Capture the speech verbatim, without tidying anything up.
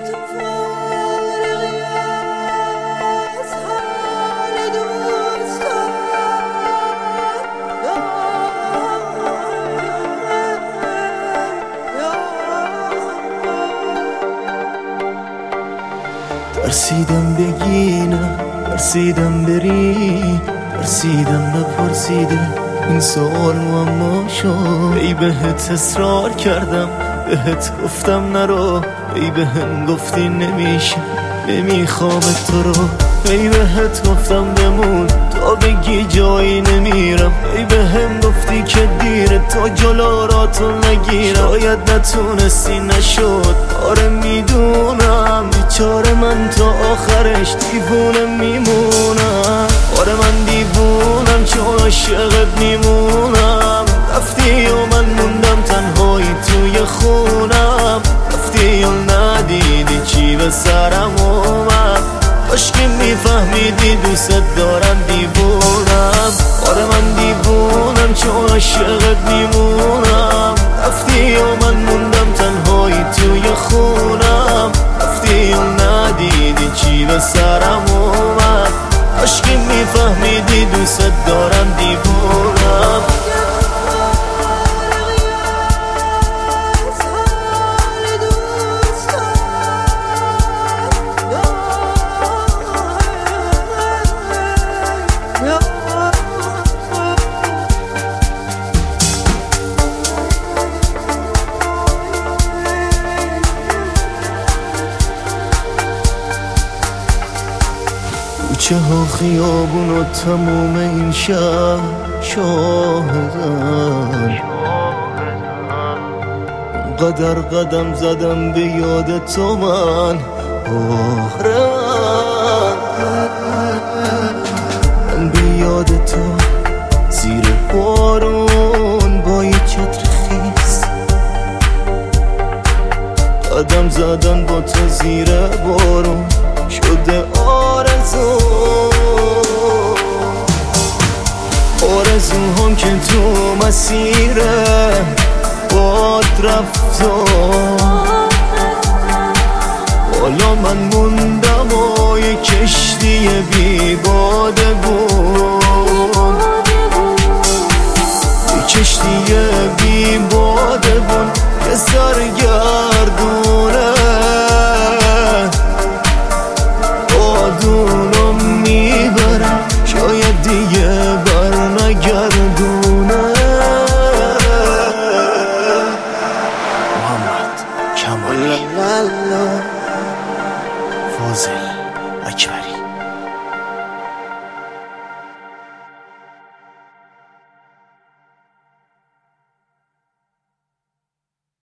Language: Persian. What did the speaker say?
ترسیدم بگینم، ترسیدم بری، ترسیدم نپرسیده این سوال معما شد. ای بهت اصرار کردم، بهت گفتم نرو، ای بهم گفتی نمیشه نمیخوام تو رو. ای بهت گفتم بمون تا بگی جایی نمیرم، ای بهم گفتی که دیره تا جلو را تو نگیرم. شاید نتونستی نشد، آره میدونم بیچاره من تا آخرش دیوونه میمونم. آره من دیوونم چون عاشقت میمونم. رفتی و من موندم تنهایی توی خونم، رفتی و ندیدی چی به سرم اومد. کاش که میفهمیدی دوست دارم دیوونم. آره من دیوونم چون عاشقت میمونم. رفتی و من موندم تنهایی توی خونم، رفتی و ندیدی چی به سرم اومد. کاش که میفهمیدی دوست دارم دیوونم. کوچه ها خیابون و تموم این شهر شاهدن. قدر قدم زدم به یاد تو من، آره من به یاد تو زیر بارون با یه چتر خیس. قدم زدن با تو زیر بارون شده آرزو، آرزوهام که تو مسیره باد رفت و حالا من موندم و یه کشتی بی باده بود. یه کشتی بی باده بود که سرگردونه بادونو میبره، شاید دیگه بر نگردونه. محمد کمالی فاضل